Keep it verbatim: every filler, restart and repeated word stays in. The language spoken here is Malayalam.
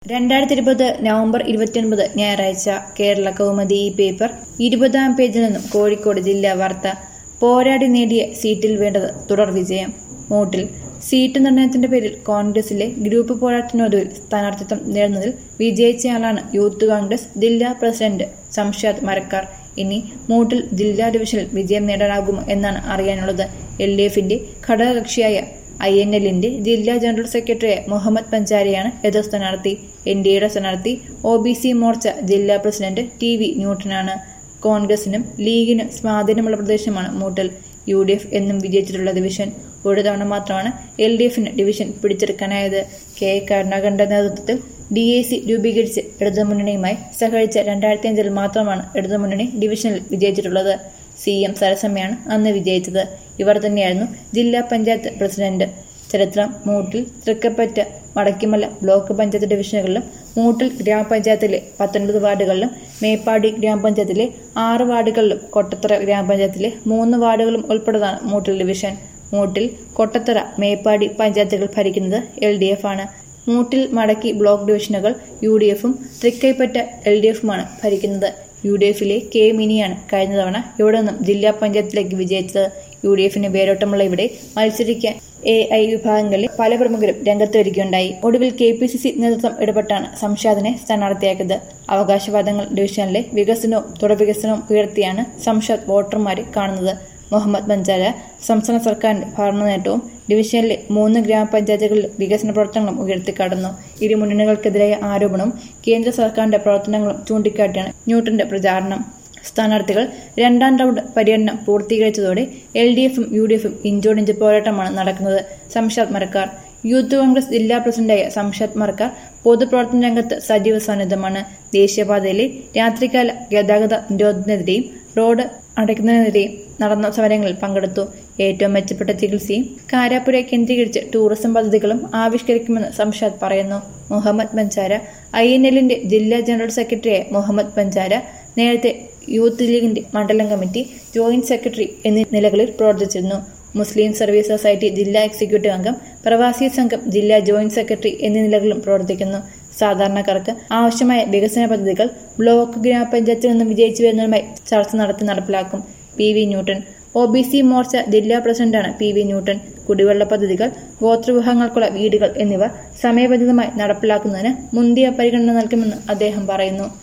രണ്ടായിരത്തി ഇരുപത് നവംബർ ഇരുപത്തിയൊൻപത് ഞായറാഴ്ച കേരള കൗമുദി ഈ പേപ്പർ ഇരുപതാം പേജിൽ നിന്നും കോഴിക്കോട് ജില്ലാ വാർത്ത. പോരാടി നേടിയ സീറ്റിൽ വേണ്ടത് തുടർ വിജയം. മൂട്ടിൽ സീറ്റ് നിർണയത്തിന്റെ പേരിൽ കോൺഗ്രസിലെ ഗ്രൂപ്പ് പോരാട്ടത്തിനൊടുവിൽ സ്ഥാനാർത്ഥിത്വം നേടുന്നതിൽ വിജയിച്ചയാളാണ് യൂത്ത് കോൺഗ്രസ് ജില്ലാ പ്രസിഡന്റ് സംഷാദ് മരക്കാർ. ഇനി മൂട്ടിൽ ജില്ലാ ഡിവിഷനിൽ വിജയം നേടാനാകുമോ എന്നാണ് അറിയാനുള്ളത്. എൽ ഡി എഫിന്റെ ഘടകകക്ഷിയായ ഐ എൻ എല്ലിന്റെ ജില്ലാ ജനറൽ സെക്രട്ടറിയായ മുഹമ്മദ് പഞ്ചാരിയാണ് എതിർ സ്ഥാനാർത്ഥി. എൻ ഡി എയുടെ സ്ഥാനാർത്ഥി ഒ ബി സി മോർച്ച ജില്ലാ പ്രസിഡന്റ് ടി വി ന്യൂട്ടനാണ്. കോൺഗ്രസിനും ലീഗിനും സ്വാധീനമുള്ള പ്രദേശമാണ് മൂട്ടിൽ. യു ഡി എഫ് എന്നും വിജയിച്ചിട്ടുള്ള ഡിവിഷൻ. ഒരു തവണ മാത്രമാണ് എൽ ഡി എഫിന് ഡിവിഷൻ പിടിച്ചെടുക്കാനായത്. കെ കരുണാകരന്റെ നേതൃത്വത്തിൽ ഡി എ സി രൂപീകരിച്ച് ഇടതുമുന്നണിയുമായി സഹകരിച്ച രണ്ടായിരത്തി അഞ്ചിൽ മാത്രമാണ് ഇടതുമുന്നണി ഡിവിഷനിൽ വിജയിച്ചിട്ടുള്ളത്. സി എം സരസമ്മയാണ് അന്ന് വിജയിച്ചത്. ഇവർ തന്നെയായിരുന്നു ജില്ലാ പഞ്ചായത്ത് പ്രസിഡന്റ്. ചരിത്രം മൂട്ടിൽ, തൃക്കപ്പറ്റ, വടക്കിമല ബ്ലോക്ക് പഞ്ചായത്ത് ഡിവിഷനുകളിലും മൂട്ടിൽ ഗ്രാമപഞ്ചായത്തിലെ പത്തൊൻപത് വാർഡുകളിലും മേപ്പാടി ഗ്രാമപഞ്ചായത്തിലെ ആറ് വാർഡുകളിലും കൊട്ടത്തറ ഗ്രാമപഞ്ചായത്തിലെ മൂന്ന് വാർഡുകളും ഉൾപ്പെടുന്നതാണ് മൂട്ടിൽ ഡിവിഷൻ. മൂട്ടിൽ, കൊട്ടത്തറ, മേപ്പാടി പഞ്ചായത്തുകൾ ഭരിക്കുന്നത് എൽ ഡി എഫ് ആണ്. മൂട്ടിൽ മടക്കി ബ്ലോക്ക് ഡിവിഷനുകൾ യു ഡി എഫും തൃക്കൈപ്പറ്റ എൽ ഡി എഫുമാണ് ഭരിക്കുന്നത്. യു ഡി എഫിലെ കെ മിനിയാണ് കഴിഞ്ഞ തവണ ഇവിടെ നിന്നും ജില്ലാ പഞ്ചായത്തിലേക്ക് വിജയിച്ചത്. യു ഡി എഫിന് വേരോട്ടമുള്ള ഇവിടെ മത്സരിക്കാൻ എ ഐ വിഭാഗങ്ങളിലെ പല പ്രമുഖരും രംഗത്ത് വരികയുണ്ടായി. ഒടുവിൽ കെ പി സി സി നേതൃത്വം ഇടപെട്ടാണ് സംഷാദിനെ സ്ഥാനാർത്ഥിയാക്കിയത്. അവകാശവാദങ്ങൾ ഡിവിഷനിലെ വികസനവും തുടർ വികസനവും ഉയർത്തിയാണ് സംഷാദ് വോട്ടർമാരെ കാണുന്നത്. മുഹമ്മദ് പഞ്ചാര സംസ്ഥാന സർക്കാരിന്റെ ഭരണ നേട്ടവും ഡിവിഷനിലെ മൂന്ന് ഗ്രാമപഞ്ചായത്തുകളിൽ വികസന പ്രവർത്തനങ്ങളും ഉയർത്തിക്കാട്ടുന്നു. ഇരു മുന്നണികൾക്കെതിരായ ആരോപണവും കേന്ദ്ര സർക്കാരിന്റെ പ്രവർത്തനങ്ങളും ചൂണ്ടിക്കാട്ടിയാണ് ന്യൂട്ടന്റെ പ്രചാരണം. സ്ഥാനാർത്ഥികൾ രണ്ടാം റൗണ്ട് പര്യടനം പൂർത്തീകരിച്ചതോടെ എൽ ഡി എഫും യു ഡി എഫും ഇഞ്ചോടിഞ്ച് പോരാട്ടമാണ് നടക്കുന്നത്. സംഷാദ് മരക്കാർ യൂത്ത് കോൺഗ്രസ് ജില്ലാ പ്രസിഡന്റായ സംഷാദ് മരക്കാർ പൊതുപ്രവർത്തന രംഗത്ത് സജീവ സാന്നിധ്യമാണ്. ദേശീയപാതയിലെ രാത്രികാല ഗതാഗത നിരോധനത്തിനെതിരെയും റോഡ് അടയ്ക്കുന്നതിനെതിരെയും നടന്ന സമരങ്ങളിൽ പങ്കെടുത്തു. ഏറ്റവും മെച്ചപ്പെട്ട ചികിത്സയും കാരാപ്പുര കേന്ദ്രീകരിച്ച് ടൂറിസം പദ്ധതികളും ആവിഷ്കരിക്കുമെന്ന് സംഷാദ് പറയുന്നു. മുഹമ്മദ് പഞ്ചാര ഐ എൻ എല്ലിന്റെ ജില്ലാ ജനറൽ സെക്രട്ടറിയായ മുഹമ്മദ് പഞ്ചാര നേരത്തെ യൂത്ത് ലീഗിന്റെ മണ്ഡലം കമ്മിറ്റി ജോയിന്റ് സെക്രട്ടറി എന്നീ നിലകളിൽ പ്രവർത്തിച്ചിരുന്നു. മുസ്ലിം സർവീസ് സൊസൈറ്റി ജില്ലാ എക്സിക്യൂട്ടീവ് അംഗം, പ്രവാസി സംഘം ജില്ലാ ജോയിന്റ് സെക്രട്ടറി എന്നീ നിലകളിലും പ്രവർത്തിക്കുന്നു. സാധാരണക്കാർക്ക് ആവശ്യമായ വികസന പദ്ധതികൾ ബ്ലോക്ക് ഗ്രാമപഞ്ചായത്തിൽ നിന്നും വിജയിച്ചു വരുന്നതുമായി ചർച്ച നടത്തി നടപ്പിലാക്കും. P V Newton O B C Morcha ജില്ലാ പ്രസിഡന്റാണ് പി വി ന്യൂട്ടൻ. കുടിവെള്ള പദ്ധതികൾ, ഗോത്രവിഭാഗങ്ങൾക്കുള്ള വീടുകൾ എന്നിവ സമയബന്ധിതമായി നടപ്പിലാക്കുന്നതിന് മുന്തിയ പരിഗണന നൽകുമെന്ന് അദ്ദേഹം പറയുന്നു.